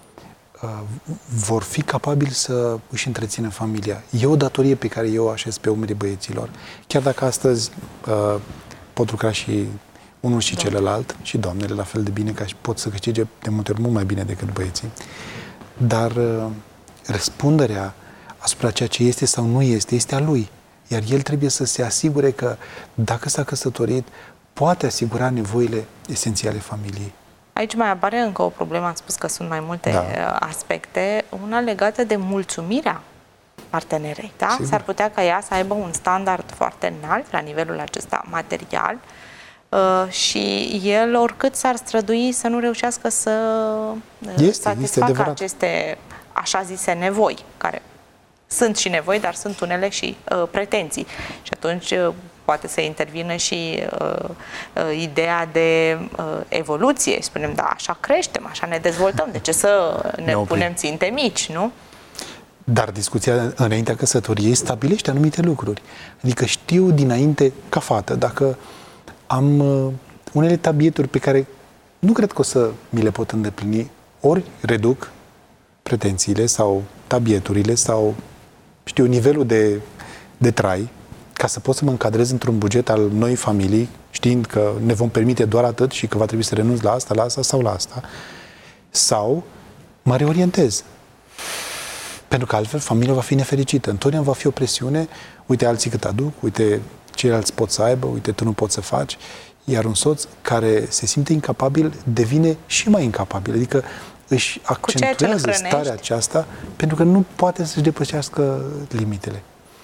vor fi capabili să își întrețină familia. E o datorie pe care eu o așez pe umerii băieților. Chiar dacă astăzi pot lucra și unul și celălalt, și doamnele la fel de bine, ca și pot să câștige de multe ori mult mai bine decât băieții. Dar răspunderea asupra ceea ce este sau nu este a lui. Iar el trebuie să se asigure că, dacă s-a căsătorit, poate asigura nevoile esențiale familiei. Aici mai apare încă o problemă, am spus că sunt mai multe aspecte, una legată de mulțumirea partenerei. Da? S-ar putea ca ea să aibă un standard foarte înalt la nivelul acesta material și el, oricât s-ar strădui, să nu reușească să satisfacă aceste așa zise nevoi, care sunt și nevoi, dar sunt unele și pretenții. Și atunci poate să intervină și ideea de evoluție. Spunem, da, așa creștem, așa ne dezvoltăm, de ce să ne punem ținte mici, nu? Dar discuția înaintea căsătoriei stabilește anumite lucruri. Adică știu dinainte, ca fată, dacă am unele tabieturi pe care nu cred că o să mi le pot îndeplini, ori reduc pretențiile sau tabieturile sau, știu, nivelul de trai, ca să pot să mă încadrez într-un buget al noii familii, știind că ne vom permite doar atât și că va trebui să renunț la asta sau la asta, sau mă reorientez. Pentru că altfel familia va fi nefericită. Întotdeauna va fi o presiune, uite alții cât aduc, uite ceilalți pot să aibă, uite tu nu poți să faci, iar un soț care se simte incapabil devine și mai incapabil, adică își accentuează starea aceasta pentru că nu poate să-și depășească limitele.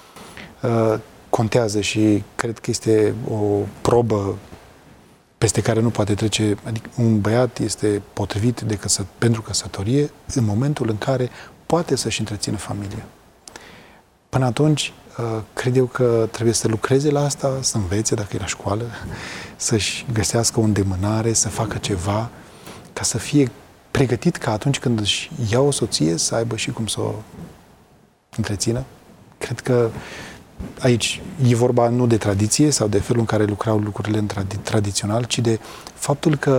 Contează și cred că este o probă peste care nu poate trece, adică un băiat este potrivit pentru căsătorie în momentul în care poate să-și întrețină familia. Până atunci, cred eu că trebuie să lucreze la asta, să învețe dacă e la școală, să-și găsească o îndemânare, să facă ceva, ca să fie pregătit ca atunci când își ia o soție să aibă și cum să o întrețină. Cred că aici e vorba nu de tradiție sau de felul în care lucrau lucrurile tradițional, ci de faptul că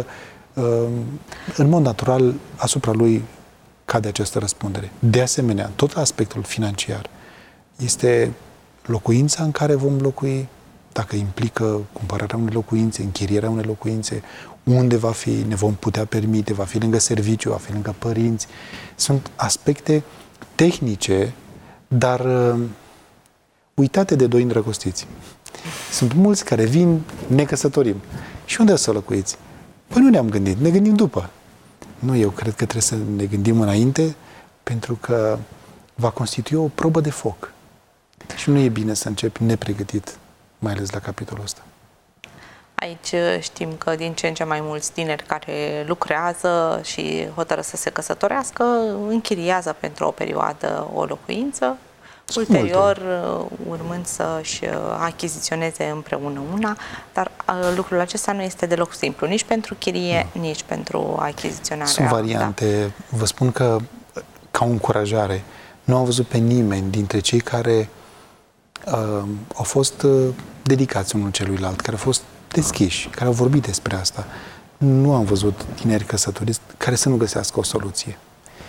în mod natural asupra lui cade această răspundere. De asemenea, tot aspectul financiar este locuința în care vom locui, dacă implică cumpărarea unei locuințe, închirierea unei locuințe, unde va fi, ne vom putea permite, va fi lângă serviciu, va fi lângă părinți. Sunt aspecte tehnice, dar uitate de doi îndrăgostiți. Sunt mulți care vin, ne căsătorim. Și unde o să locuiți? Păi nu ne-am gândit, ne gândim după. Nu, eu cred că trebuie să ne gândim înainte, pentru că va constitui o probă de foc. Și nu e bine să începi nepregătit, mai ales la capitolul ăsta. Aici știm că din ce în ce mai mulți tineri care lucrează și hotără să se căsătorească, închiriază pentru o perioadă o locuință, ulterior urmând să-și achiziționeze împreună una, dar lucrul acesta nu este deloc simplu, nici pentru chirie, nici pentru achiziționarea. Sunt variante. Da. Vă spun că ca o încurajare. Nu am văzut pe nimeni dintre cei care au fost dedicați unul celuilalt, care au fost deschiși, care au vorbit despre asta. Nu am văzut tineri căsătoriți care să nu găsească o soluție.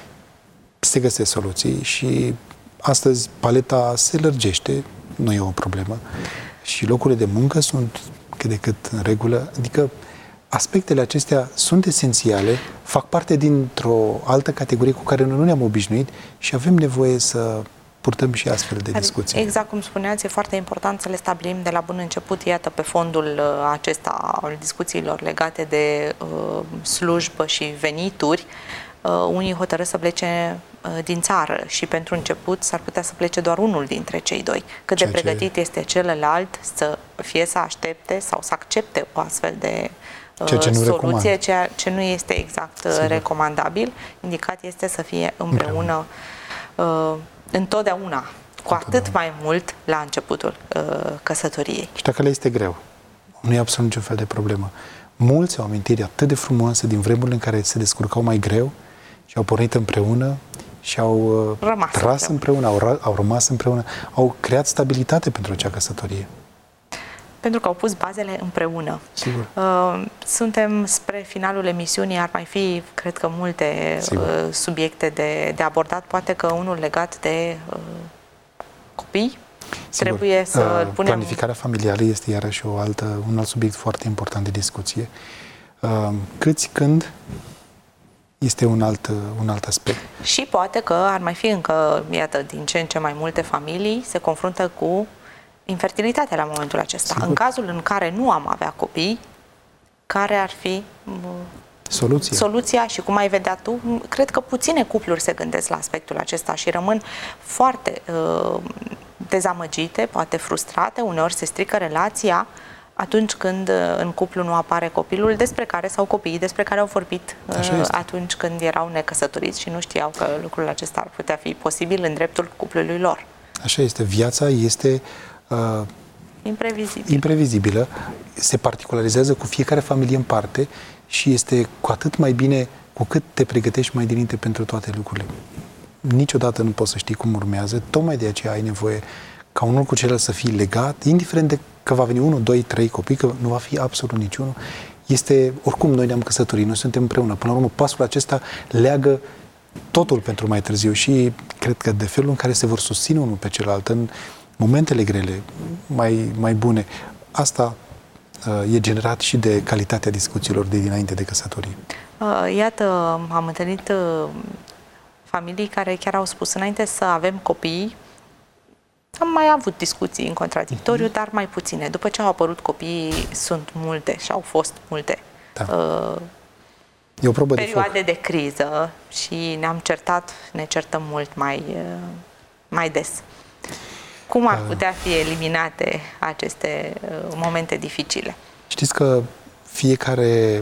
Se găsesc soluții și astăzi paleta se lărgește, nu e o problemă. Și locurile de muncă sunt cât de cât în regulă, adică aspectele acestea sunt esențiale, fac parte dintr-o altă categorie cu care noi nu ne-am obișnuit și avem nevoie să purtăm și astfel de discuții. Exact cum spuneați, e foarte important să le stabilim de la bun început, iată, pe fondul acesta al discuțiilor legate de slujbă și venituri. Unii hotărăsc să plece din țară și pentru început s-ar putea să plece doar unul dintre cei doi. Cât de pregătit este celălalt să fie să aștepte sau să accepte o astfel de soluție, ceea ce nu este exact recomandabil. Indicat este să fie împreună. Întotdeauna, cu atât mai mult la începutul căsătoriei. Și dacă le este greu, nu e absolut niciun fel de problemă. Mulți au amintiri atât de frumoase din vremurile în care se descurcau mai greu și au pornit împreună și au tras împreună, au rămas împreună, au creat stabilitate pentru acea căsătorie. Pentru că au pus bazele împreună. Sigur. Suntem spre finalul emisiunii, ar mai fi, cred că, multe subiecte de abordat, poate că unul legat de copii. Sigur. Trebuie să punem... Planificarea familială este iarăși un alt subiect foarte important de discuție. Câți, când, este un alt aspect. Și poate că ar mai fi încă, iată, din ce în ce mai multe familii se confruntă cu infertilitatea la momentul acesta. Sigur. În cazul în care nu am avea copii, care ar fi soluția și cum ai vedea tu, cred că puține cupluri se gândesc la aspectul acesta și rămân foarte dezamăgite, poate frustrate, uneori se strică relația atunci când în cuplu nu apare copilul despre care sau copiii despre care au vorbit atunci când erau necăsătoriți și nu știau că lucrul acesta ar putea fi posibil în dreptul cuplului lor. Așa este, viața este imprevizibilă, se particularizează cu fiecare familie în parte și este cu atât mai bine cu cât te pregătești mai dinainte pentru toate lucrurile. Niciodată nu poți să știi cum urmează, tocmai de aceea ai nevoie ca unul cu celălalt să fii legat, indiferent de că va veni 1, 2, 3 copii, că nu va fi absolut niciunul. Oricum noi ne-am căsătorit, noi suntem împreună. Până la urmă, pasul acesta leagă totul pentru mai târziu și cred că de felul în care se vor susține unul pe celălalt în momentele grele, mai bune, asta e generat și de calitatea discuțiilor de dinainte de căsătorie. Iată, am întâlnit familii care chiar au spus înainte să avem copii. Am mai avut discuții în contradictoriu, dar mai puține. După ce au apărut copiii, sunt multe și au fost multe e o probă perioade de criză și ne certăm mult mai des. Cum ar putea fi eliminate aceste momente dificile? Știți că fiecare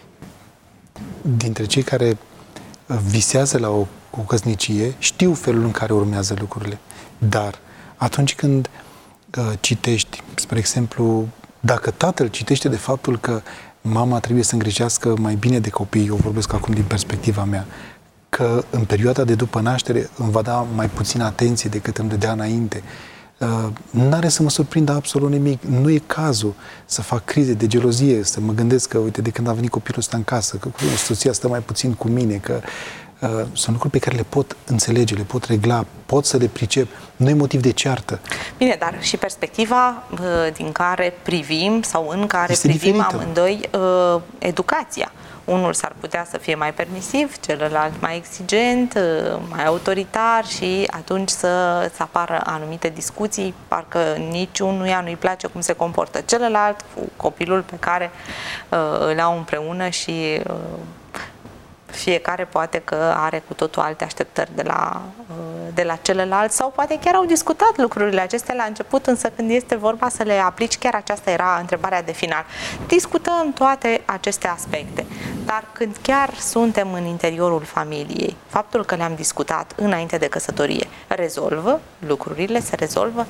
dintre cei care visează la o căsnicie știu felul în care urmează lucrurile. Dar atunci când citești, spre exemplu, dacă tatăl citește de faptul că mama trebuie să îngrijească mai bine de copii, eu vorbesc acum din perspectiva mea, că în perioada de după naștere îmi va da mai puțină atenție decât îmi dădea înainte, n-are să mă surprindă absolut nimic. Nu e cazul să fac crize de gelozie, să mă gândesc că, uite, de când a venit copilul ăsta în casă, că soția stă mai puțin cu mine, că sunt lucruri pe care le pot înțelege, le pot regla, pot să le pricep. Nu e motiv de ceartă. Bine, dar și perspectiva din care privim sau în care este privim diferită. Amândoi educația. Unul s-ar putea să fie mai permisiv, celălalt mai exigent, mai autoritar și atunci să apară anumite discuții, parcă niciunuia nu-i place cum se comportă celălalt cu copilul pe care îl au împreună și fiecare poate că are cu totul alte așteptări de la celălalt sau poate chiar au discutat lucrurile acestea la început, însă când este vorba să le aplici, chiar aceasta era întrebarea de final. Discutăm toate aceste aspecte, dar când chiar suntem în interiorul familiei, faptul că le-am discutat înainte de căsătorie, rezolvă lucrurile, se rezolvă?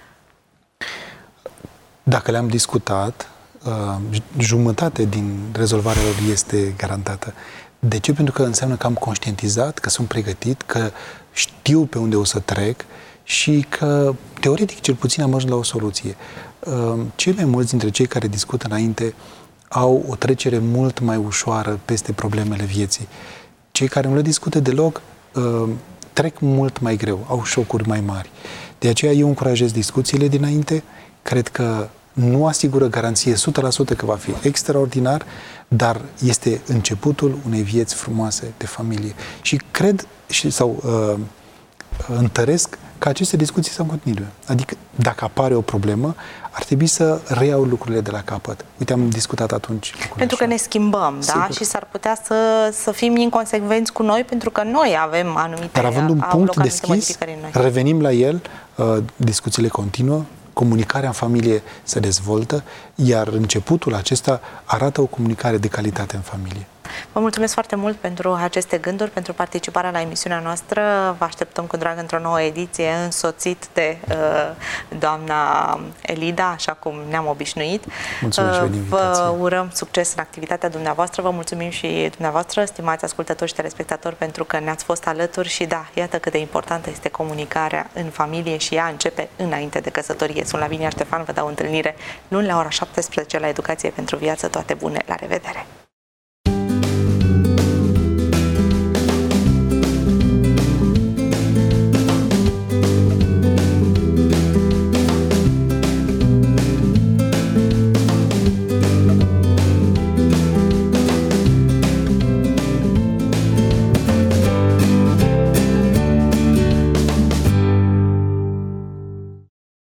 Dacă le-am discutat, jumătate din rezolvarea lor este garantată. De ce? Pentru că înseamnă că am conștientizat, că sunt pregătit, că știu pe unde o să trec și că, teoretic, cel puțin am ajuns la o soluție. Cei mai mulți dintre cei care discută înainte au o trecere mult mai ușoară peste problemele vieții. Cei care nu le discută deloc trec mult mai greu, au șocuri mai mari. De aceea eu încurajez discuțiile dinainte, cred că nu asigură garanție 100% că va fi extraordinar, dar este începutul unei vieți frumoase de familie. Și cred întăresc că aceste discuții să continue. Adică, dacă apare o problemă, ar trebui să reiau lucrurile de la capăt. Uite, am discutat atunci. Pentru că ne schimbăm, sigur. Da? Și s-ar putea să fim inconsecvenți cu noi, pentru că noi avem anumite... Dar având un punct deschis, revenim la el, discuțiile continuă, comunicarea în familie se dezvoltă, iar începutul acesta arată o comunicare de calitate în familie. Vă mulțumesc foarte mult pentru aceste gânduri, pentru participarea la emisiunea noastră. Vă așteptăm cu drag într-o nouă ediție, însoțit de doamna Elida, așa cum ne-am obișnuit. Mulțumesc pentru invitație. Vă urăm succes în activitatea dumneavoastră. Vă mulțumim și dumneavoastră, stimați ascultători și telespectatori, pentru că ne-ați fost alături și da, iată cât de importantă este comunicarea în familie și ea începe înainte de căsătorie. Sunt Lavinia Ștefan, vă dau întâlnire luni la ora 17 la Educație pentru Viață. Toate bune, la revedere!